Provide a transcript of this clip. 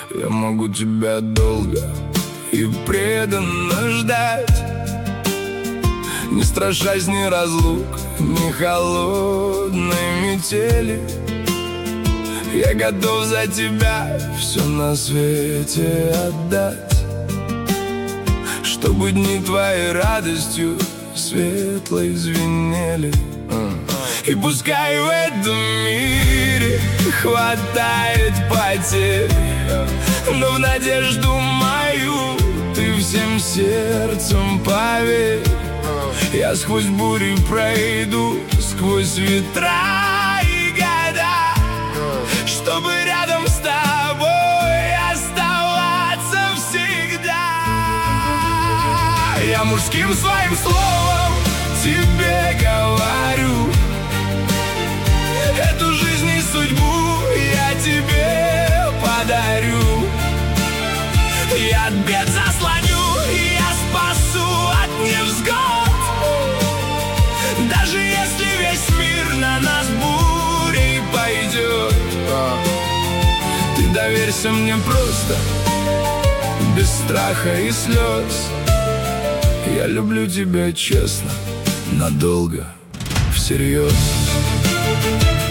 Я могу тебя долго и преданно ждать, не страшась ни разлук, ни холодной метели. Я готов за тебя все на свете отдать, чтобы дни твоей радостью светлой звенели. И пускай в этом мире хватает потерь, но в надежду мою ты всем сердцем поверь. Я сквозь бури пройду, сквозь ветра и года, чтобы рядом с тобой оставаться всегда. Я мужским своим словом тебе говорю, эту жизнь и судьбу я тебе подарю. Я от бед заслоню, я спасу от невзгод, даже если весь мир на нас бурей пойдет. Ты доверься мне просто, без страха и слез. Я люблю тебя честно, надолго, всерьез.